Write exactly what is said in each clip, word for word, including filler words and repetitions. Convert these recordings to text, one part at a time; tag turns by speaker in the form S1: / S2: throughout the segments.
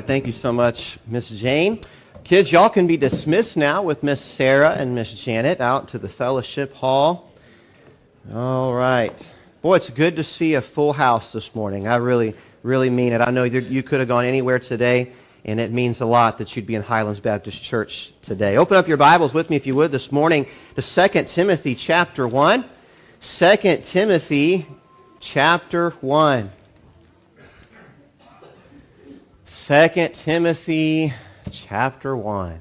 S1: right, thank you so much, Miss Jane. Kids, y'all can be dismissed now with Miss Sarah and Miss Janet out to the fellowship hall. All right. Boy, it's good to see a full house this morning. I really, really mean it. I know you could have gone anywhere today, and it means a lot that you'd be in Highlands Baptist Church today. Open up your Bibles with me, if you would, this morning to Second Timothy chapter one. Second Timothy chapter one. Second Timothy chapter one.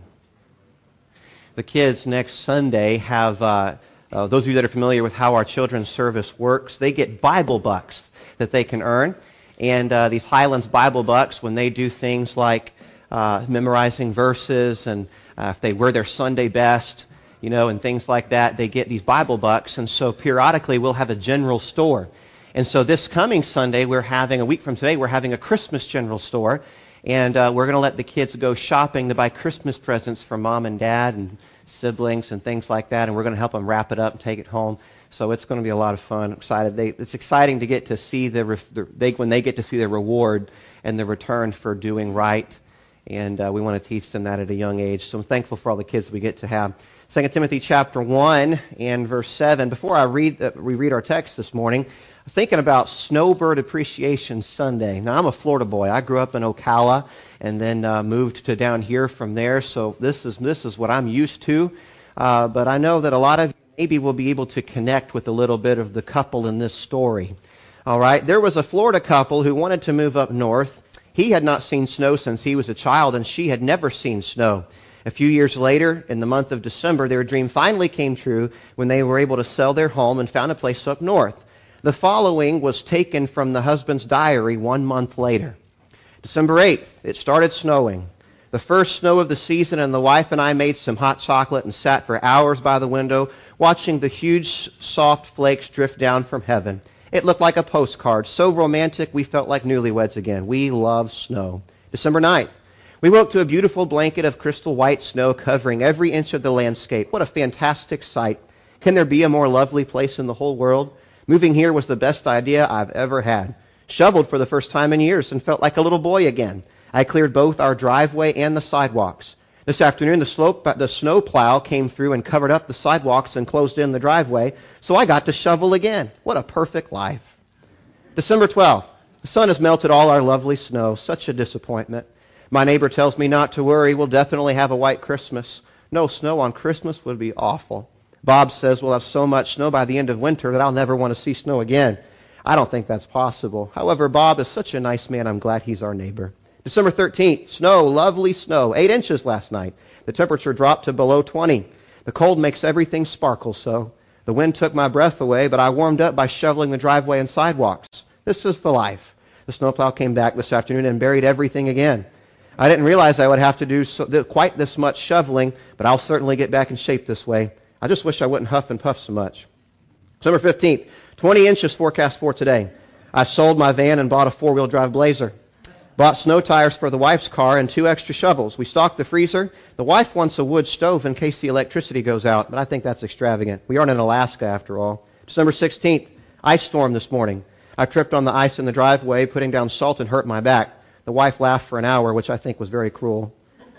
S1: The kids next Sunday have, uh, uh, those of you that are familiar with how our children's service works, they get Bible bucks that they can earn. And uh, these Highlands Bible bucks, when they do things like uh, memorizing verses and uh, if they wear their Sunday best, you know, and things like that, they get these Bible bucks. And so periodically we'll have a general store. And so this coming Sunday, we're having, a week from today, we're having a Christmas general store. And uh, we're going to let the kids go shopping to buy Christmas presents for mom and dad and siblings and things like that. And we're going to help them wrap it up and take it home. So it's going to be a lot of fun. I'm excited. They, it's exciting to get to see the, the they when they get to see the reward and the return for doing right. And uh, we want to teach them that at a young age. So I'm thankful for all the kids we get to have. Second Timothy chapter one and verse seven. Before I read, uh, we read our text this morning, I was thinking about Snowbird Appreciation Sunday. Now, I'm a Florida boy. I grew up in Ocala and then uh, moved to down here from there. So this is this is what I'm used to. Uh, but I know that a lot of you maybe will be able to connect with a little bit of the couple in this story. All right. There was a Florida couple who wanted to move up north. He had not seen snow since he was a child, and she had never seen snow. A few years later, in the month of December, their dream finally came true when they were able to sell their home and found a place up north. The following was taken from the husband's diary one month later. December eighth, it started snowing. The first snow of the season, and the wife and I made some hot chocolate and sat for hours by the window watching the huge soft flakes drift down from heaven. It looked like a postcard, so romantic we felt like newlyweds again. We love snow. December ninth, we woke to a beautiful blanket of crystal white snow covering every inch of the landscape. What a fantastic sight. Can there be a more lovely place in the whole world? Moving here was the best idea I've ever had. Shoveled for the first time in years and felt like a little boy again. I cleared both our driveway and the sidewalks. This afternoon, the, slope, the snow plow came through and covered up the sidewalks and closed in the driveway, so I got to shovel again. What a perfect life. December twelfth, the sun has melted all our lovely snow. Such a disappointment. My neighbor tells me not to worry. We'll definitely have a white Christmas. No snow on Christmas would be awful. Bob says we'll have so much snow by the end of winter that I'll never want to see snow again. I don't think that's possible. However, Bob is such a nice man. I'm glad he's our neighbor. December thirteenth, snow, lovely snow. Eight inches last night. The temperature dropped to below twenty. The cold makes everything sparkle so. The wind took my breath away, but I warmed up by shoveling the driveway and sidewalks. This is the life. The snowplow came back this afternoon and buried everything again. I didn't realize I would have to do so, quite this much shoveling, but I'll certainly get back in shape this way. I just wish I wouldn't huff and puff so much. December fifteenth, twenty inches forecast for today. I sold my van and bought a four-wheel drive Blazer. Bought snow tires for the wife's car and two extra shovels. We stocked the freezer. The wife wants a wood stove in case the electricity goes out, but I think that's extravagant. We aren't in Alaska after all. December sixteenth, ice storm this morning. I tripped on the ice in the driveway, putting down salt and hurt my back. The wife laughed for an hour, which I think was very cruel.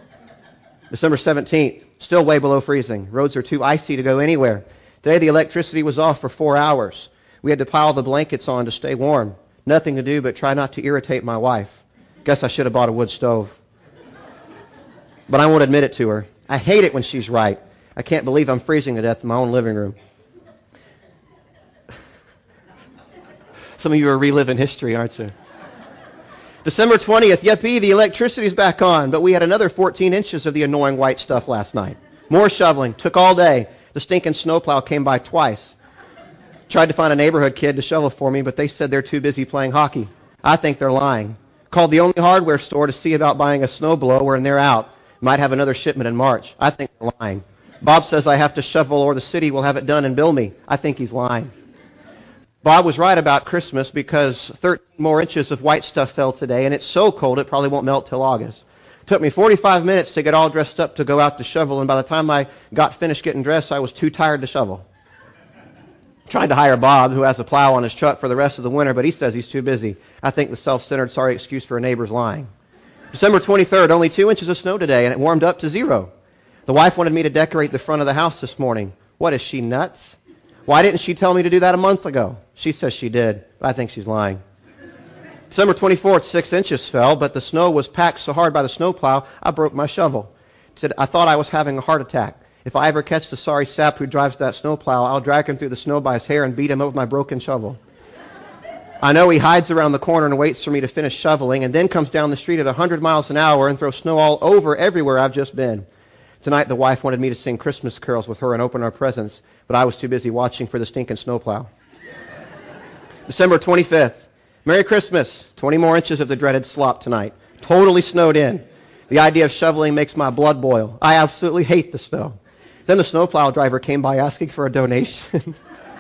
S1: December seventeenth, still way below freezing. Roads are too icy to go anywhere. Today the electricity was off for four hours. We had to pile the blankets on to stay warm. Nothing to do but try not to irritate my wife. Guess I should have bought a wood stove. But I won't admit it to her. I hate it when she's right. I can't believe I'm freezing to death in my own living room. Some of you are reliving history, aren't you? December twentieth, yippee, the electricity's back on, but we had another fourteen inches of the annoying white stuff last night. More shoveling, took all day. The stinking snowplow came by twice. Tried to find a neighborhood kid to shovel for me, but they said they're too busy playing hockey. I think they're lying. Called the only hardware store to see about buying a snowblower, and they're out. Might have another shipment in March. I think they're lying. Bob says I have to shovel or the city will have it done and bill me. I think he's lying. Bob was right about Christmas because thirteen more inches of white stuff fell today, and it's so cold it probably won't melt till August. It took me forty-five minutes to get all dressed up to go out to shovel, and by the time I got finished getting dressed, I was too tired to shovel. Tried to hire Bob, who has a plow on his truck for the rest of the winter, but he says he's too busy. I think the self-centered, sorry excuse for a neighbor's lying. December twenty-third, only two inches of snow today, and it warmed up to zero. The wife wanted me to decorate the front of the house this morning. What, is she nuts? Why didn't she tell me to do that a month ago? She says she did, but I think she's lying. December twenty-fourth, six inches fell, but the snow was packed so hard by the snowplow, I broke my shovel. Said, I thought I was having a heart attack. If I ever catch the sorry sap who drives that snowplow, I'll drag him through the snow by his hair and beat him up with my broken shovel. I know he hides around the corner and waits for me to finish shoveling, and then comes down the street at one hundred miles an hour and throws snow all over everywhere I've just been. Tonight, the wife wanted me to sing Christmas carols with her and open our presents, but I was too busy watching for the stinking snowplow. December twenty-fifth, Merry Christmas. twenty more inches of the dreaded slop tonight. Totally snowed in. The idea of shoveling makes my blood boil. I absolutely hate the snow. Then the snowplow driver came by asking for a donation.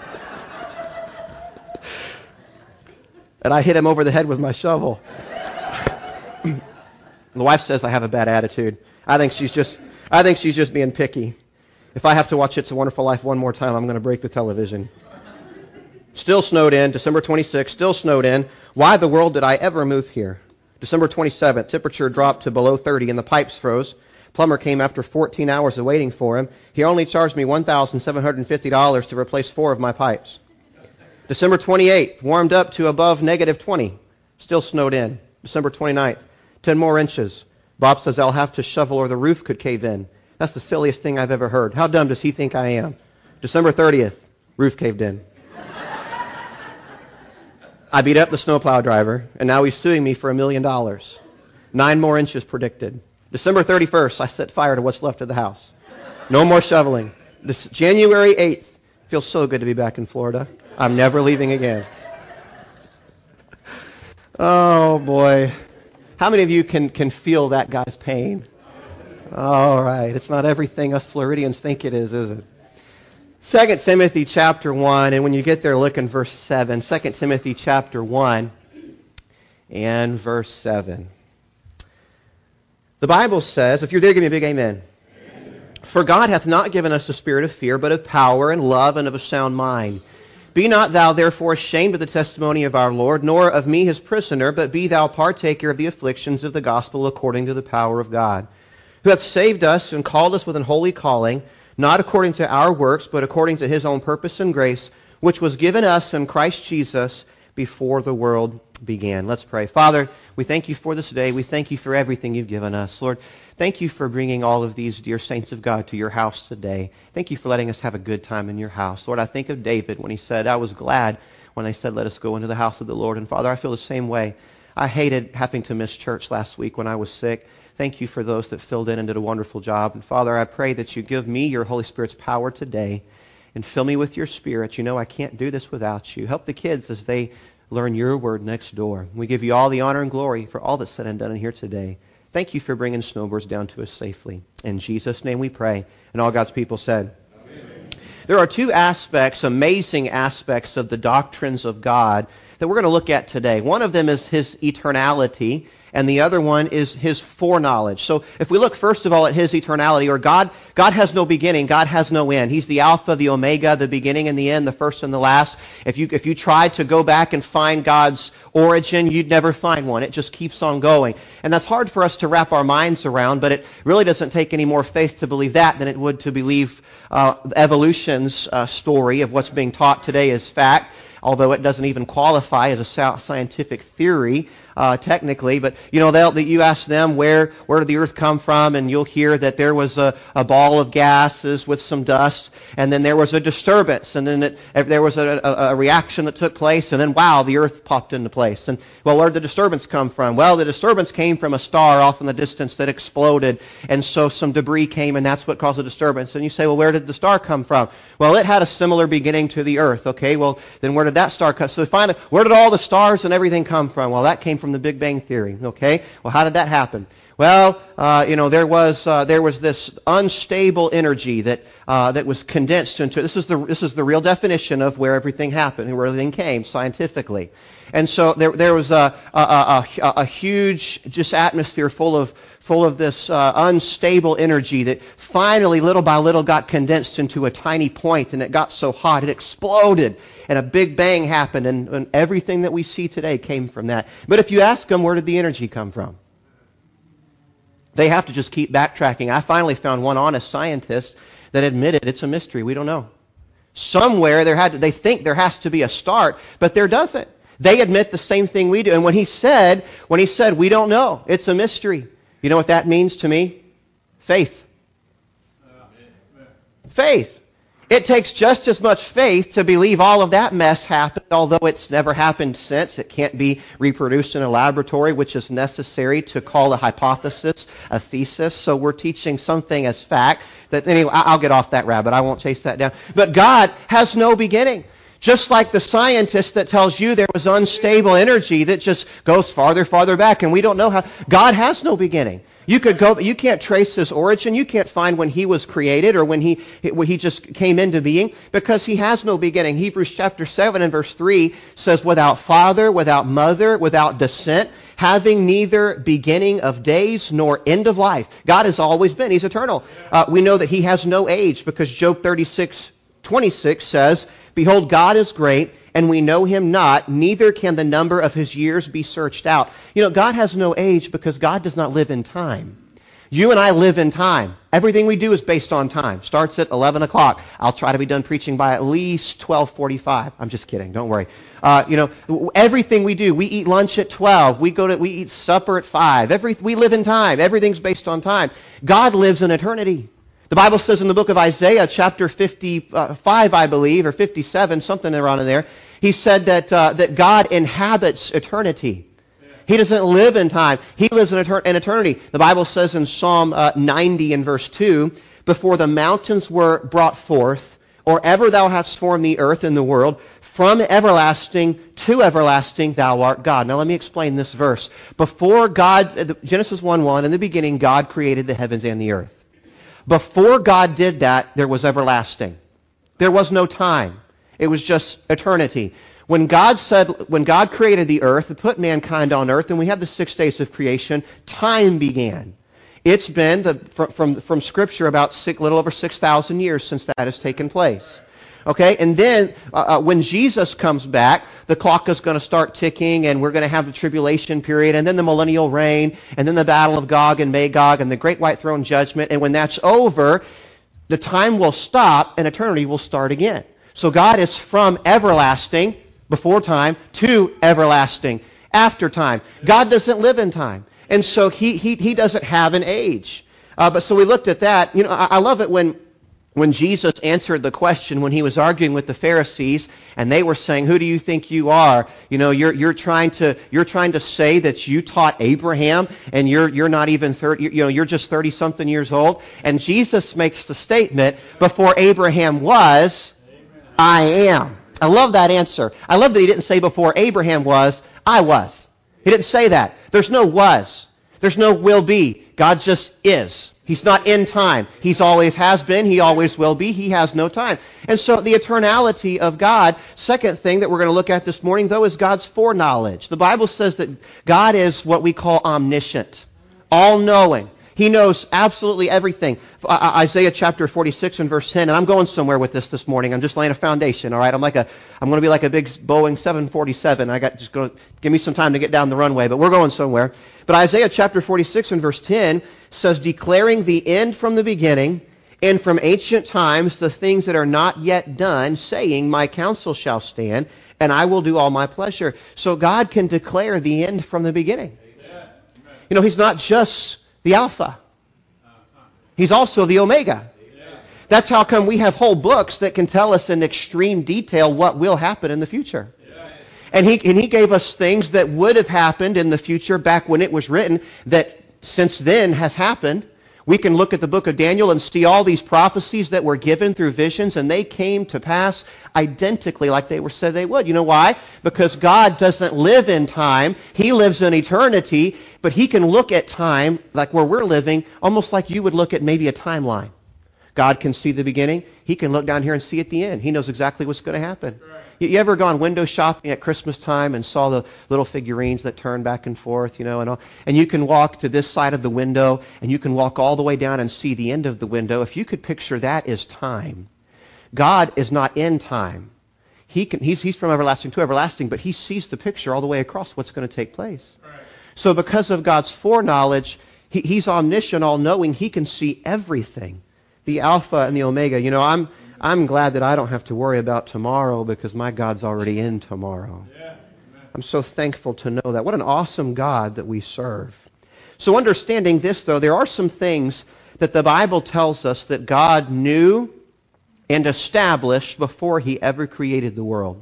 S1: And I hit him over the head with my shovel. The wife says I have a bad attitude. I think she's just I think she's just being picky. If I have to watch It's a Wonderful Life one more time, I'm going to break the television. Still snowed in. December twenty-sixth, still snowed in. Why the world did I ever move here? December twenty-seventh, temperature dropped to below thirty and the pipes froze. Plumber came after fourteen hours of waiting for him. He only charged me one thousand seven hundred fifty dollars to replace four of my pipes. December twenty-eighth, warmed up to above negative twenty. Still snowed in. December twenty-ninth, ten more inches. Bob says I'll have to shovel or the roof could cave in. That's the silliest thing I've ever heard. How dumb does he think I am? December thirtieth, roof caved in. I beat up the snowplow driver, and now he's suing me for a million dollars. Nine more inches predicted. December thirty-first, I set fire to what's left of the house. No more shoveling. This January eighth, feels so good to be back in Florida. I'm never leaving again. Oh, boy. How many of you can, can feel that guy's pain? All right. It's not everything us Floridians think it is, is it? Second Timothy chapter one, and when you get there, look in verse seven. Second Timothy chapter one and verse seven. The Bible says, if you're there, give me a big amen. Amen. For God hath not given us a spirit of fear, but of power and love and of a sound mind. Be not thou therefore ashamed of the testimony of our Lord, nor of me his prisoner, but be thou partaker of the afflictions of the gospel according to the power of God, who hath saved us and called us with an holy calling, not according to our works, but according to his own purpose and grace, which was given us in Christ Jesus before the world began. Let's pray. Father, we thank you for this day. We thank you for everything you've given us. Lord, thank you for bringing all of these dear saints of God to your house today. Thank you for letting us have a good time in your house. Lord, I think of David when he said, I was glad when they said, let us go into the house of the Lord. And Father, I feel the same way. I hated having to miss church last week when I was sick. Thank you for those that filled in and did a wonderful job. And Father, I pray that you give me your Holy Spirit's power today and fill me with your Spirit. You know I can't do this without you. Help the kids as they learn your word next door. We give you all the honor and glory for all that's said and done in here today. Thank you for bringing snowbirds down to us safely. In Jesus' name we pray. And all God's people said, amen. There are two aspects, amazing aspects of the doctrines of God that we're going to look at today. One of them is his eternality, and the other one is his foreknowledge. So if we look first of all at his eternality, or God, God has no beginning, God has no end. He's the Alpha, the Omega, the beginning and the end, the first and the last. If you if you tried to go back and find God's origin, you'd never find one. It just keeps on going. And that's hard for us to wrap our minds around, but it really doesn't take any more faith to believe that than it would to believe uh, evolution's uh, story of what's being taught today as fact, although it doesn't even qualify as a scientific theory. Uh, technically, but you know, they'll, that you ask them where where did the earth come from, and you'll hear that there was a, a ball of gases with some dust, and then there was a disturbance, and then it, there was a, a, a reaction that took place, and then wow, the earth popped into place. And well, where did the disturbance come from? Well, the disturbance came from a star off in the distance that exploded, and so some debris came, and that's what caused the disturbance. And you say, well, where did the star come from? Well, it had a similar beginning to the earth. Okay, well, then where did that star come? So finally, where did all the stars and everything come from? Well, that came from the Big Bang Theory. Okay, well, how did that happen? Well, uh, you know, there was uh, there was this unstable energy that uh, that was condensed into. This is the this is the real definition of where everything happened and where everything came scientifically. And so there there was a a, a, a, a huge just atmosphere full of full of this uh, unstable energy that finally, little by little, got condensed into a tiny point, and it got so hot it exploded. And a big bang happened, and, and everything that we see today came from that. But if you ask them, where did the energy come from? They have to just keep backtracking. I finally found one honest scientist that admitted it's a mystery. We don't know. Somewhere there had to, they think there has to be a start, but there doesn't. They admit the same thing we do. And when he said, when he said, we don't know, it's a mystery, you know what that means to me? Faith. Faith. It takes just as much faith to believe all of that mess happened, although it's never happened since. It can't be reproduced in a laboratory, which is necessary to call a hypothesis a thesis. So we're teaching something as fact. That anyway, I'll get off that rabbit. I won't chase that down. But God has no beginning. Just like the scientist that tells you there was unstable energy that just goes farther, farther back, and we don't know how. God has no beginning. You could go, but you can't trace his origin. You can't find when he was created or when he when he just came into being, because he has no beginning. Hebrews chapter seven and verse three says, without father, without mother, without descent, having neither beginning of days nor end of life. God has always been. He's eternal. Uh, we know that he has no age because Job thirty-six twenty-six says, behold, God is great, and we know him not, neither can the number of his years be searched out. You know, God has no age because God does not live in time. You and I live in time. Everything we do is based on time. Starts at eleven o'clock. I'll try to be done preaching by at least twelve forty-five. I'm just kidding. Don't worry. Uh, you know, everything we do, we eat lunch at twelve. We go to, we eat supper at five. Every, we live in time. Everything's based on time. God lives in eternity. The Bible says in the book of Isaiah, chapter fifty-five, I believe, or fifty-seven, something around in there, he said that uh, that God inhabits eternity. He doesn't live in time. He lives in, etern- in eternity. The Bible says in Psalm uh, ninety and verse two, before the mountains were brought forth, or ever thou hast formed the earth and the world, from everlasting to everlasting thou art God. Now let me explain this verse. Before God, Genesis one one, in the beginning God created the heavens and the earth. Before God did that, there was everlasting. There was no time. It was just eternity. When God said, when God created the earth and put mankind on earth, and we have the six days of creation, time began. It's been the, from, from from Scripture about six, little over six thousand years since that has taken place. Okay, and then uh, uh, when Jesus comes back, the clock is going to start ticking, and we're going to have the tribulation period, and then the millennial reign, and then the battle of Gog and Magog, and the great white throne judgment. And when that's over, the time will stop, and eternity will start again. So God is from everlasting, before time, to everlasting, after time. God doesn't live in time, and so he he he doesn't have an age. Uh, but so we looked at that. You know, I, I love it when. When Jesus answered the question, when he was arguing with the Pharisees, and they were saying, "Who do you think you are? You know, you're you're trying to you're trying to say that you taught Abraham, and you're you're not even thirty. You know, you're just thirty something years old." And Jesus makes the statement, "Before Abraham was, I am." I love that answer. I love that he didn't say before Abraham was, I was. He didn't say that. There's no was. There's no will be. God just is. He's not in time. He's always has been. He always will be. He has no time. And so the eternality of God, second thing that we're going to look at this morning, though, is God's foreknowledge. The Bible says that God is what we call omniscient, all-knowing. He knows absolutely everything. Uh, Isaiah chapter forty-six and verse ten, and I'm going somewhere with this this morning. I'm just laying a foundation, all right? I'm like a, I'm going to be like a big Boeing seven forty-seven. I got just going to give me some time to get down the runway, but we're going somewhere. But Isaiah chapter forty-six and verse ten says, declaring the end from the beginning, and from ancient times the things that are not yet done, saying, my counsel shall stand, and I will do all my pleasure. So God can declare the end from the beginning. Amen. You know, he's not just the Alpha. He's also the Omega. Amen. That's how come we have whole books that can tell us in extreme detail what will happen in the future. Amen. And he and he gave us things that would have happened in the future back when it was written that since then has happened. We can look at the book of Daniel and see all these prophecies that were given through visions, and they came to pass identically like they were said they would. You know why? Because God doesn't live in time. He lives in eternity, but he can look at time like where we're living, almost like you would look at maybe a timeline. God can see the beginning. He can look down here and see at the end. He knows exactly what's going to happen. Right. You, you ever gone window shopping at Christmas time and saw the little figurines that turn back and forth, you know, and all, and you can walk to this side of the window and you can walk all the way down and see the end of the window. If you could picture that as time, God is not in time. He can, he's, he's from everlasting to everlasting, but he sees the picture all the way across what's going to take place. Right. So because of God's foreknowledge, He, he's omniscient, all-knowing. He can see everything. The Alpha and the Omega. You know, I'm I'm glad that I don't have to worry about tomorrow because my God's already in tomorrow. I'm so thankful to know that. What an awesome God that we serve. So understanding this, though, there are some things that the Bible tells us that God knew and established before He ever created the world.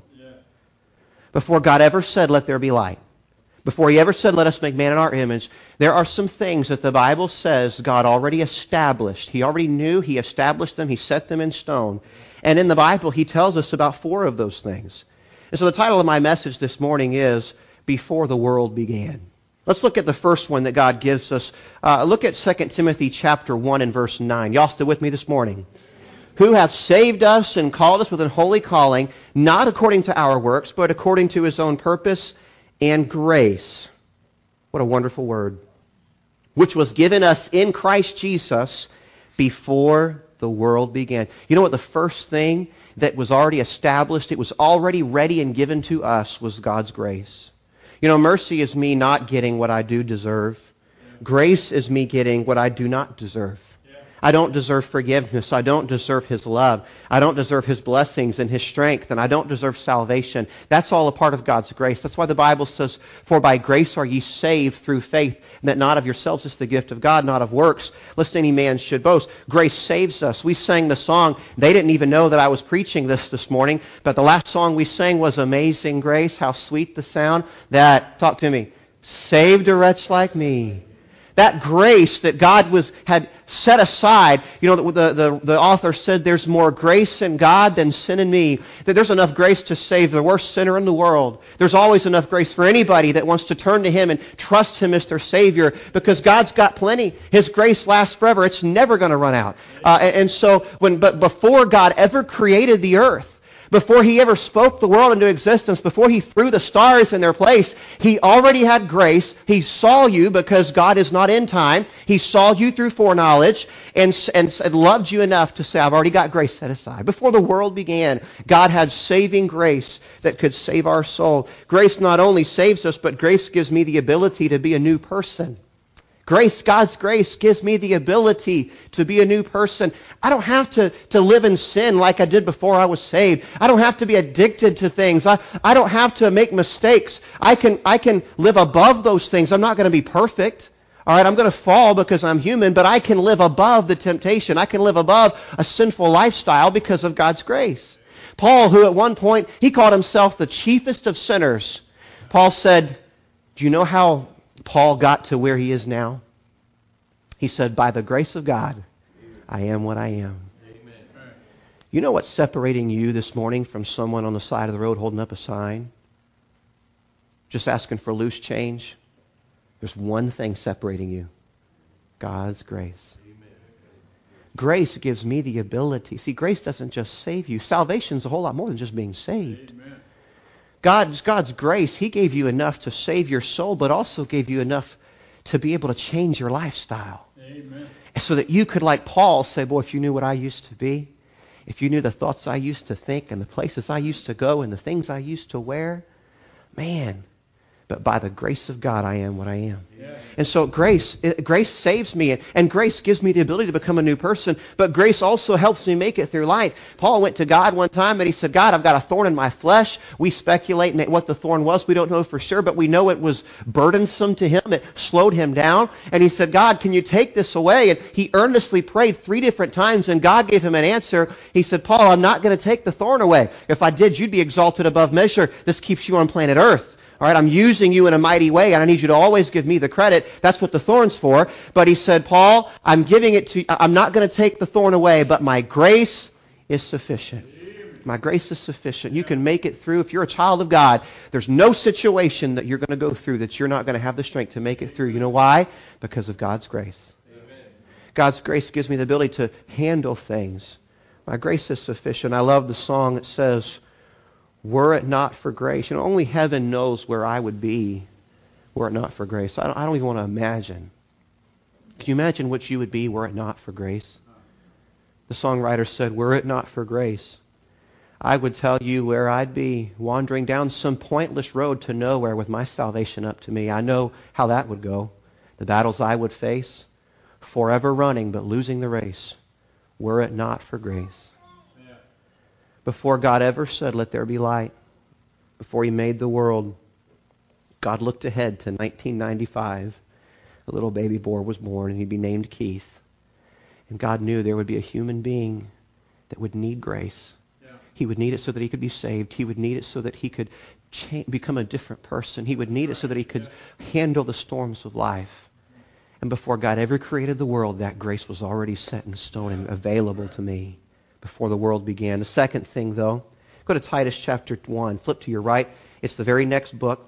S1: Before God ever said, let there be light. Before He ever said, let us make man in our image. There are some things that the Bible says God already established. He already knew. He established them. He set them in stone. And in the Bible, He tells us about four of those things. And so the title of my message this morning is, Before the World Began. Let's look at the first one that God gives us. Uh, look at Second Timothy chapter one and verse nine. Y'all still with me this morning? Who hath saved us and called us with an holy calling, not according to our works, but according to His own purpose and grace. What a wonderful word. Which was given us in Christ Jesus before the world began. You know what? The first thing that was already established, it was already ready and given to us, was God's grace. You know, mercy is me not getting what I do deserve. Grace is me getting what I do not deserve. I don't deserve forgiveness. I don't deserve His love. I don't deserve His blessings and His strength, and I don't deserve salvation. That's all a part of God's grace. That's why the Bible says, for by grace are ye saved through faith, and that not of yourselves is the gift of God, not of works, lest any man should boast. Grace saves us. We sang the song. They didn't even know that I was preaching this this morning, but the last song we sang was Amazing Grace. How sweet the sound that, talk to me, saved a wretch like me. That grace that God was had set aside, you know, the, the, the author said there's more grace in God than sin in me. That there's enough grace to save the worst sinner in the world. There's always enough grace for anybody that wants to turn to Him and trust Him as their Savior, because God's got plenty. His grace lasts forever. It's never going to run out. Uh, and, and so, when but before God ever created the earth, before He ever spoke the world into existence, before He threw the stars in their place, He already had grace. He saw you because God is not in time. He saw you through foreknowledge and, and, and loved you enough to say, I've already got grace set aside. Before the world began, God had saving grace that could save our soul. Grace not only saves us, but grace gives me the ability to be a new person. Grace, God's grace, gives me the ability to be a new person. I don't have to, to live in sin like I did before I was saved. I don't have to be addicted to things. I, I don't have to make mistakes. I can, I can live above those things. I'm not going to be perfect. All right, I'm going to fall because I'm human, but I can live above the temptation. I can live above a sinful lifestyle because of God's grace. Paul, who at one point, he called himself the chiefest of sinners. Paul said, do you know how Paul got to where he is now? He said, by the grace of God, I am what I am. Amen. You know what's separating you this morning from someone on the side of the road holding up a sign, just asking for loose change? There's one thing separating you. God's grace. Amen. Grace gives me the ability. See, grace doesn't just save you. Salvation's a whole lot more than just being saved. Amen. God's, God's grace, He gave you enough to save your soul, but also gave you enough to be able to change your lifestyle. Amen. So that you could, like Paul, say, boy, if you knew what I used to be, if you knew the thoughts I used to think and the places I used to go and the things I used to wear, man, but by the grace of God, I am what I am. Yeah. And so grace, grace saves me, and grace gives me the ability to become a new person, but grace also helps me make it through life. Paul went to God one time and he said, God, I've got a thorn in my flesh. We speculate what the thorn was. We don't know for sure, but we know it was burdensome to him. It slowed him down. And he said, God, can you take this away? And he earnestly prayed three different times, and God gave him an answer. He said, Paul, I'm not going to take the thorn away. If I did, you'd be exalted above measure. This keeps you on planet Earth. All right, I'm using you in a mighty way, and I need you to always give me the credit. That's what the thorn's for. But he said, Paul, I'm giving it to you. I'm not going to take the thorn away, but my grace is sufficient. My grace is sufficient. You can make it through. If you're a child of God, there's no situation that you're going to go through that you're not going to have the strength to make it through. You know why? Because of God's grace. Amen. God's grace gives me the ability to handle things. My grace is sufficient. I love the song that says, were it not for grace, you know, only heaven knows where I would be were it not for grace. I don't, I don't even want to imagine. Can you imagine what you would be were it not for grace? The songwriter said, were it not for grace, I would tell you where I'd be, wandering down some pointless road to nowhere with my salvation up to me. I know how that would go. the battles I would face, forever running but losing the race, were it not for grace. Yeah. Before God ever said, let there be light, before he made the world, God looked ahead to nineteen ninety-five. A little baby boy was born, and he'd be named Keith. And God knew there would be a human being that would need grace. Yeah. He would need it so that he could be saved. He would need it so that he could change, become a different person. He would need it so that he could handle the storms of life. And before God ever created the world, that grace was already set in stone and available to me before the world began. The second thing, though, go to Titus chapter one. Flip to your right. It's the very next book.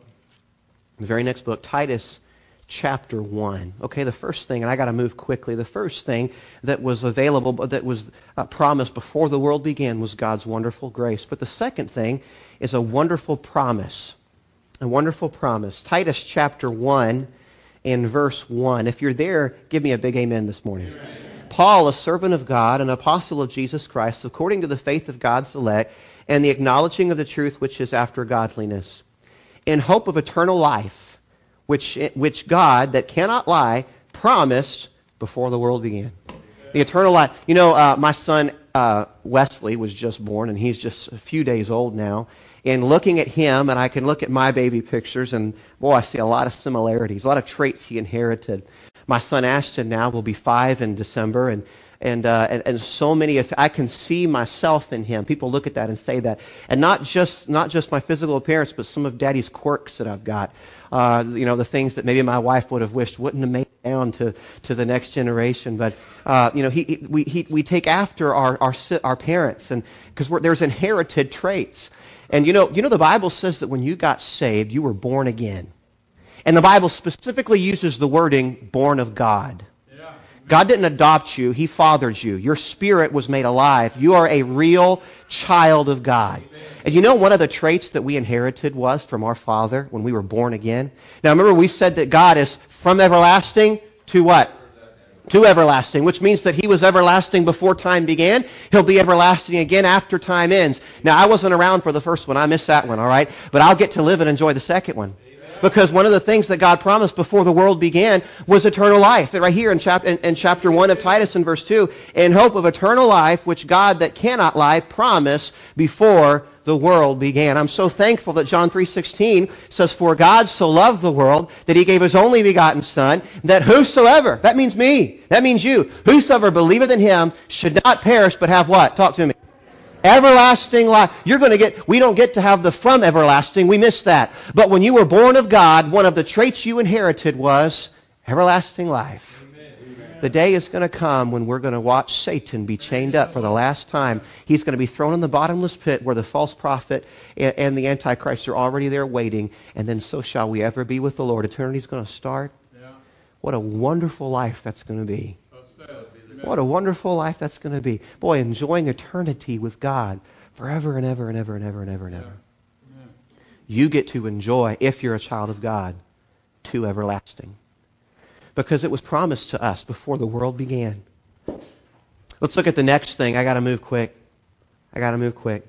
S1: The very next book, Titus chapter one. Okay, the first thing, and I got to move quickly, the first thing that was available, that was uh, promised before the world began was God's wonderful grace. But the second thing is a wonderful promise. A wonderful promise. Titus chapter one and verse one. If you're there, give me a big amen this morning. Amen. Paul, a servant of God, an apostle of Jesus Christ, according to the faith of God's elect, and the acknowledging of the truth which is after godliness, in hope of eternal life, which which God, that cannot lie, promised before the world began. The eternal life. You know, uh, my son uh, Wesley was just born, and he's just a few days old now. And looking at him, and I can look at my baby pictures, and boy, I see a lot of similarities, a lot of traits he inherited. My son Ashton now will be five in December, and and uh, and, and so many of I can see myself in him. People look at that and say that, and not just not just my physical appearance, but some of Daddy's quirks that I've got. Uh, you know, the things that maybe my wife would have wished wouldn't have made it down to, to the next generation. But uh, you know, he, he we he, we take after our our our parents, and because there's inherited traits. And you know, you know, the Bible says that when you got saved, you were born again. And the Bible specifically uses the wording "born of God." Yeah. God didn't adopt you; He fathered you. Your spirit was made alive. You are a real child of God. Amen. And you know, one of the traits that we inherited was from our Father when we were born again. Now, remember, we said that God is from everlasting to what? To everlasting, which means that He was everlasting before time began. He'll be everlasting again after time ends. Now, I wasn't around for the first one. I missed that one, all right? But I'll get to live and enjoy the second one. Because one of the things that God promised before the world began was eternal life. Right here in, chap- in, in chapter one of Titus in verse two, in hope of eternal life, which God that cannot lie promised before the world began. I'm so thankful that John three sixteen says, for God so loved the world that He gave His only begotten Son, that whosoever, that means me, that means you, whosoever believeth in Him should not perish but have what? Talk to me. Everlasting life. You're going to get, we don't get to have the from everlasting. We miss that. But when you were born of God, one of the traits you inherited was everlasting life. Amen. The day is going to come when we're going to watch Satan be chained up for the last time. He's going to be thrown in the bottomless pit where the false prophet and the Antichrist are already there waiting. And then so shall we ever be with the Lord. Eternity's going to start. Yeah. What a wonderful life that's going to be. What a wonderful life that's going to be. Boy, enjoying eternity with God forever and ever and ever and ever and ever and ever. Yeah. Yeah. You get to enjoy, if you're a child of God, to everlasting. Because it was promised to us before the world began. Let's look at the next thing. I got to move quick. I got to move quick.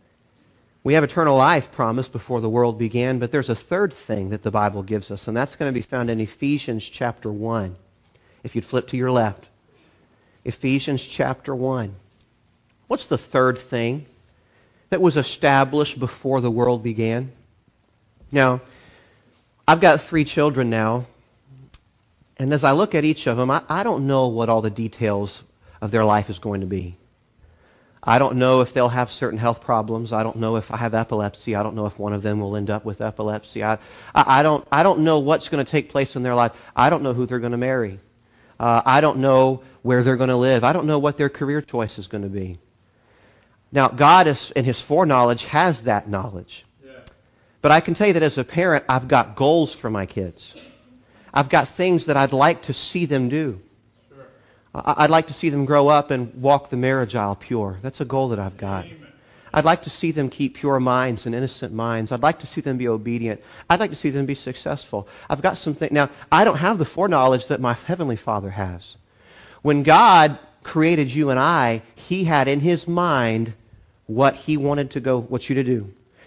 S1: We have eternal life promised before the world began, but there's a third thing that the Bible gives us, and that's going to be found in Ephesians chapter one. If you'd flip to your left. Ephesians chapter one. What's the third thing that was established before the world began? Now, I've got three children now, and as I look at each of them, I, I don't know what all the details of their life is going to be. I don't know if they'll have certain health problems. I don't know if I have epilepsy. I don't know if one of them will end up with epilepsy. I, I, I don't I don't know what's going to take place in their life. I don't know who they're going to marry. Uh, I don't know where they're going to live. I don't know what their career choice is going to be. Now, God is, in His foreknowledge has that knowledge. Yeah. But I can tell you that as a parent, I've got goals for my kids. I've got things that I'd like to see them do. Sure. I'd like to see them grow up and walk the marriage aisle pure. That's a goal that I've got. Amen. I'd like to see them keep pure minds and innocent minds. I'd like to see them be obedient. I'd like to see them be successful. I've got some things. Now, I don't have the foreknowledge that my Heavenly Father has. When God created you and I, He had in His mind what He wanted to go, what you to do.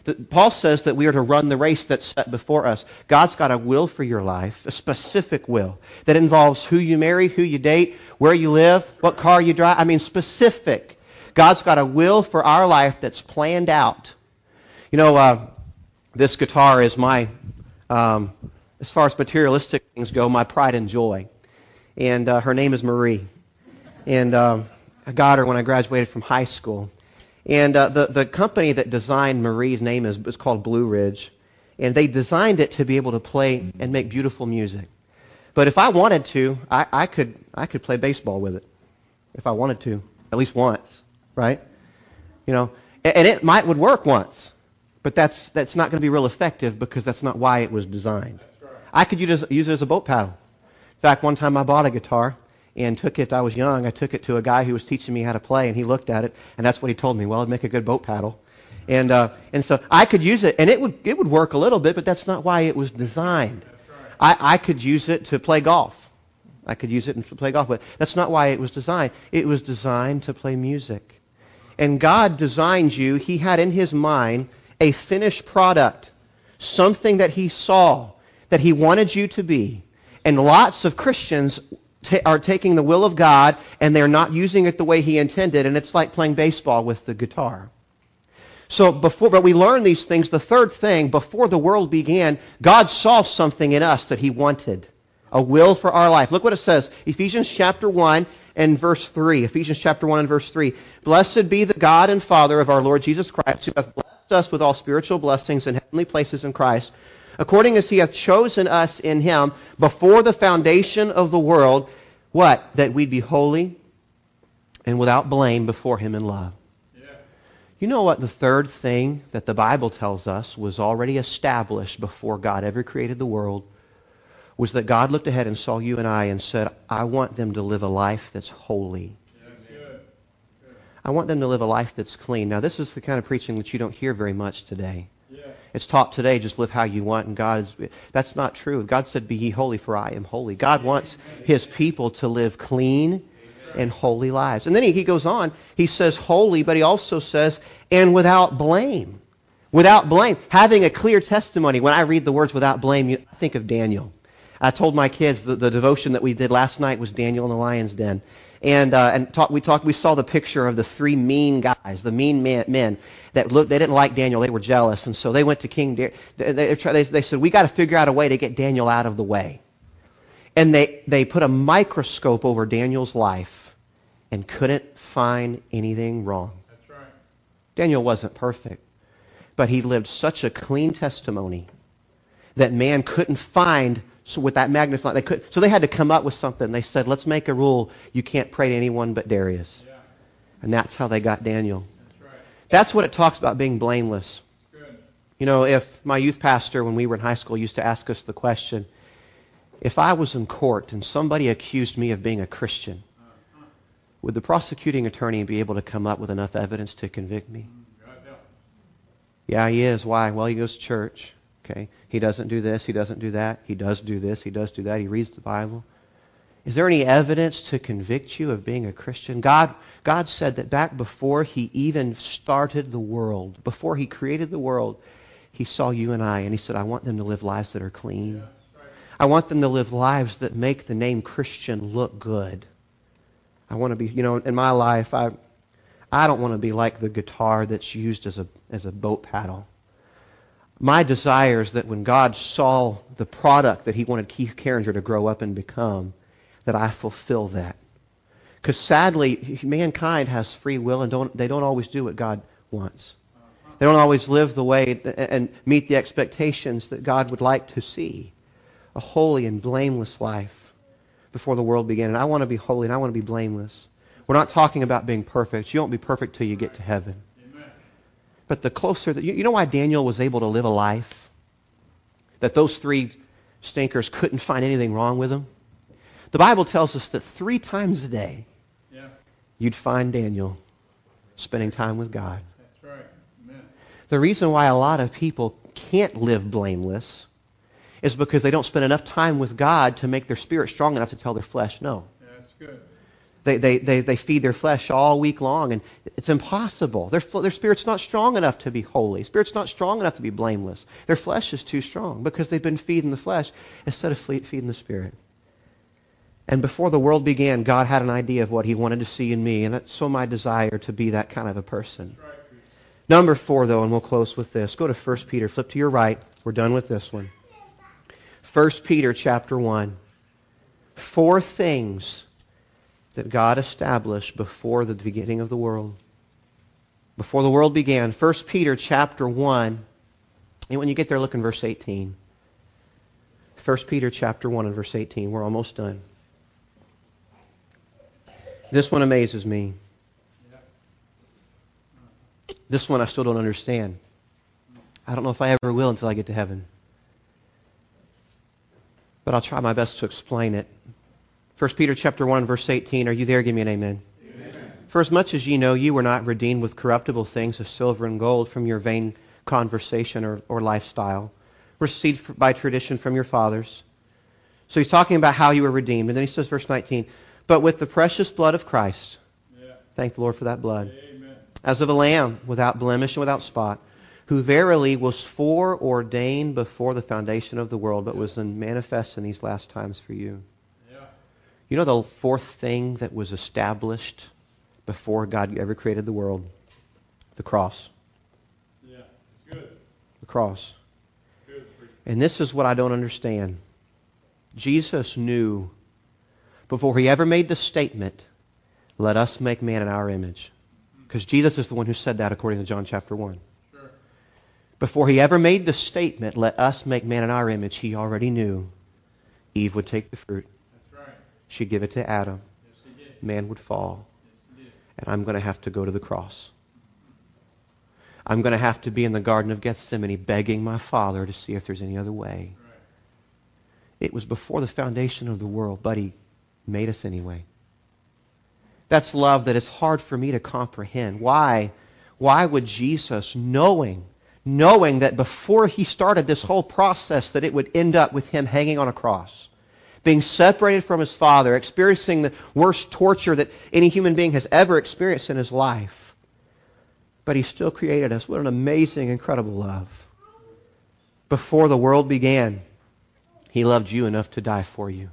S1: The, Paul says that we are to run the race that's set before us. God's got a will for your life, a specific will that involves who you marry, who you date, where you live, what car you drive. I mean, specific. God's got a will for our life that's planned out. You know, uh, this guitar is my, um, as far as materialistic things go, my pride and joy. And uh, her name is Marie. And um, I got her when I graduated from high school. And uh, the, the company that designed Marie's name is, is called Blue Ridge. And they designed it to be able to play and make beautiful music. But if I wanted to, I, I could I could play baseball with it. If I wanted to, at least once, right? You know, and, and it might would work once. But that's that's not going to be real effective because that's not why it was designed. I could use, use it as a boat paddle. In fact, one time I bought a guitar and took it, I was young, I took it to a guy who was teaching me how to play, and he looked at it, and that's what he told me. Well, it'd make a good boat paddle. And uh, and so I could use it, and it would it would work a little bit, but that's not why it was designed. I, I could use it to play golf. I could use it to play golf, but that's not why it was designed. It was designed to play music. And God designed you, He had in His mind a finished product, something that He saw, that He wanted you to be. And lots of Christians ta- are taking the will of God and they're not using it the way He intended, and it's like playing baseball with the guitar. So before, but we learn these things. The third thing, before the world began, God saw something in us that He wanted, a will for our life. Look what it says, Ephesians chapter one and verse three. Ephesians chapter one and verse three. Blessed be the God and Father of our Lord Jesus Christ, who hath blessed us with all spiritual blessings in heavenly places in Christ, according as He hath chosen us in Him before the foundation of the world, what? That we'd be holy and without blame before Him in love. Yeah. You know what the third thing that the Bible tells us was already established before God ever created the world was that God looked ahead and saw you and I and said, I want them to live a life that's holy. Yeah, good. Good. I want them to live a life that's clean. Now, this is the kind of preaching that you don't hear very much today. Yeah. It's taught today, just live how you want, and God's, that's not true. God said, be ye holy, for I am holy. God wants His people to live clean and holy lives. And then he, he goes on, He says holy, but He also says, and without blame. Without blame. Having a clear testimony. When I read the words without blame, you think of Daniel. I told my kids the, the devotion that we did last night was Daniel in the lion's den. And uh, and talk, we talked. We saw the picture of the three mean guys, the mean men, men that looked. They didn't like Daniel. They were jealous, and so they went to King. Dar- they, they, they, they said, "We got to figure out a way to get Daniel out of the way." And they they put a microscope over Daniel's life, and couldn't find anything wrong. That's right. Daniel wasn't perfect, but he lived such a clean testimony that man couldn't find. So with that magnifying, they could. So they had to come up with something. They said, "Let's make a rule: you can't pray to anyone but Darius." Yeah. And that's how they got Daniel. That's right. That's what it talks about being blameless. Good. You know, if my youth pastor, when we were in high school, used to ask us the question, if I was in court and somebody accused me of being a Christian, uh-huh. would the prosecuting attorney be able to come up with enough evidence to convict me? Mm-hmm. Yeah, he is. Why? Well, he goes to church. Okay, he doesn't do this, he doesn't do that, he does do this, he does do that, he reads the Bible. Is there any evidence to convict you of being a Christian? God, God said that back before He even started the world, before He created the world, He saw you and I, and He said, I want them to live lives that are clean. Yeah, that's right. I want them to live lives that make the name Christian look good. I want to be, you know, in my life, I, I don't want to be like the guitar that's used as a as a boat paddle. My desire is that when God saw the product that He wanted Keith Carringer to grow up and become, that I fulfill that. Because sadly, mankind has free will and don't they don't always do what God wants. They don't always live the way and meet the expectations that God would like to see. A holy and blameless life before the world began. And I want to be holy and I want to be blameless. We're not talking about being perfect. You won't be perfect till you get to heaven. But the closer that you, you know why Daniel was able to live a life that those three stinkers couldn't find anything wrong with him? The Bible tells us that three times a day yeah. you'd find Daniel spending time with God. That's right. Amen. The reason why a lot of people can't live blameless is because they don't spend enough time with God to make their spirit strong enough to tell their flesh no. Yeah, that's good. They, they, they, they feed their flesh all week long, and it's impossible. Their, their spirit's not strong enough to be holy. Spirit's not strong enough to be blameless. Their flesh is too strong because they've been feeding the flesh instead of feeding the Spirit. And before the world began, God had an idea of what He wanted to see in me, and it's so my desire to be that kind of a person. Right. Number four, though, and we'll close with this. Go to First Peter. Flip to your right. We're done with this one. First Peter chapter one. Four things that God established before the beginning of the world. Before the world began. First Peter chapter one. And when you get there, look in verse eighteen. First Peter chapter one and verse eighteen. We're almost done. This one amazes me. This one I still don't understand. I don't know if I ever will until I get to heaven. But I'll try my best to explain it. First Peter chapter one, verse eighteen. Are you there? Give me an amen. Amen. For as much as ye know, ye were not redeemed with corruptible things of silver and gold from your vain conversation or, or lifestyle, received by tradition from your fathers. So he's talking about how you were redeemed. And then he says, verse nineteen, but with the precious blood of Christ. Yeah. Thank the Lord for that blood. Amen. As of a lamb without blemish and without spot, who verily was foreordained before the foundation of the world, but was then manifest in these last times for you. Yeah. You know the fourth thing that was established before God ever created the world? The cross. Yeah, good. The cross. Good. And this is what I don't understand. Jesus knew before He ever made the statement, let us make man in our image. Because Jesus is the one who said that according to John chapter one. Sure. Before He ever made the statement, let us make man in our image, He already knew Eve would take the fruit. That's right. She'd give it to Adam. Yes, He did. Man would fall. Yes, He did. And I'm going to have to go to the cross. I'm going to have to be in the Garden of Gethsemane begging my Father to see if there's any other way. Right. It was before the foundation of the world, but He made us anyway. That's love that it's hard for me to comprehend. Why? Why would Jesus, knowing, knowing that before He started this whole process that it would end up with Him hanging on a cross, being separated from His Father, experiencing the worst torture that any human being has ever experienced in his life, but He still created us. What an amazing, incredible love. Before the world began, He loved you enough to die for you.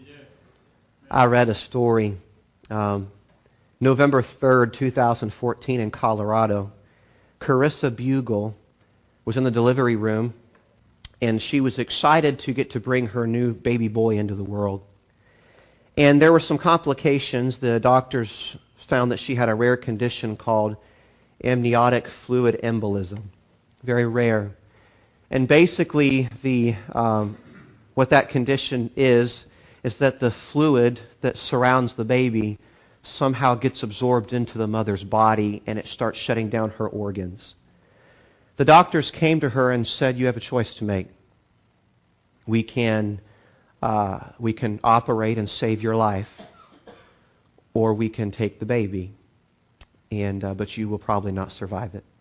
S1: I read a story, um, November third, twenty fourteen in Colorado. Carissa Bugle was in the delivery room, and she was excited to get to bring her new baby boy into the world. And there were some complications. The doctors found that she had a rare condition called amniotic fluid embolism. Very rare. And basically, the um, what that condition is, is that the fluid that surrounds the baby somehow gets absorbed into the mother's body and it starts shutting down her organs. The doctors came to her and said, you have a choice to make. We can, uh, we can operate and save your life, or we can take the baby, and uh, but you will probably not survive it.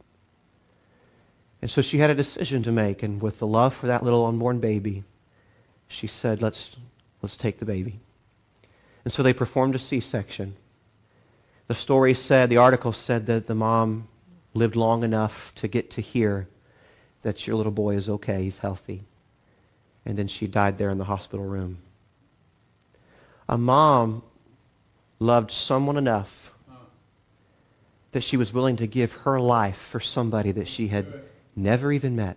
S1: And so she had a decision to make, and with the love for that little unborn baby, she said, let's Let's take the baby. And so they performed a C-section. The story said, the article said that the mom lived long enough to get to hear that your little boy is okay, he's healthy. And then she died there in the hospital room. A mom loved someone enough that she was willing to give her life for somebody that she had never even met.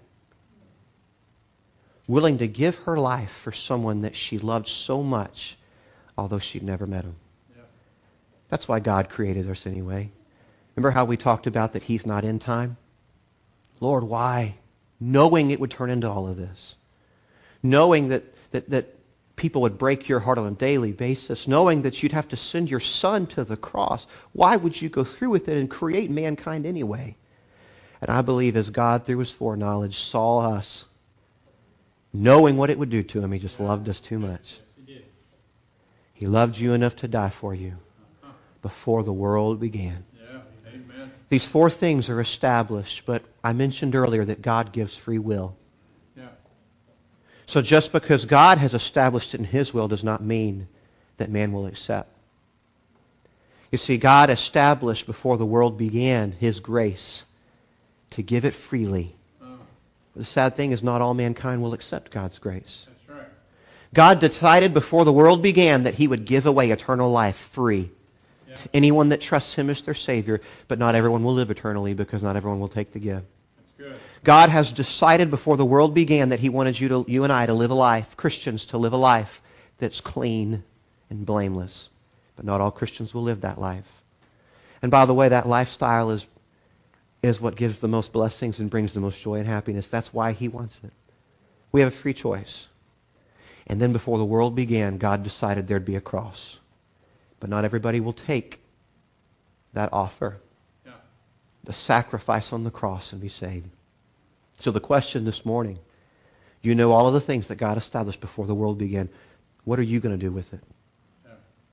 S1: Willing to give her life for someone that she loved so much, although she'd never met him. Yeah. That's why God created us anyway. Remember how we talked about that He's not in time? Lord, why? Knowing it would turn into all of this. Knowing that, that, that people would break your heart on a daily basis. Knowing that you'd have to send your Son to the cross. Why would you go through with it and create mankind anyway? And I believe as God, through His foreknowledge, saw us, knowing what it would do to Him, He just loved us too much. He loved you enough to die for you before the world began. Yeah. Amen. These four things are established, but I mentioned earlier that God gives free will. Yeah. So just because God has established it in His will does not mean that man will accept. You see, God established before the world began His grace to give it freely.
S2: Oh,
S1: The sad thing is not all mankind will accept God's grace.
S2: that's right.
S1: God decided before the world began that He would give away eternal life free
S2: Yeah,
S1: to anyone that trusts Him as their Savior, but not everyone will live eternally because not everyone will take the gift.
S2: that's good.
S1: God has decided before the world began that He wanted you to, you and I to live a life, Christians to live a life that's clean and blameless. But not all Christians will live that life. And by the way, that lifestyle is, is what gives the most blessings and brings the most joy and happiness. That's why He wants it. We have a free choice. And then before the world began, God decided there'd be a cross. But not everybody will take that offer,
S2: Yeah.
S1: the sacrifice on the cross, and be saved. So the question this morning, you know all of the things that God established before the world began. What are you going to do with it?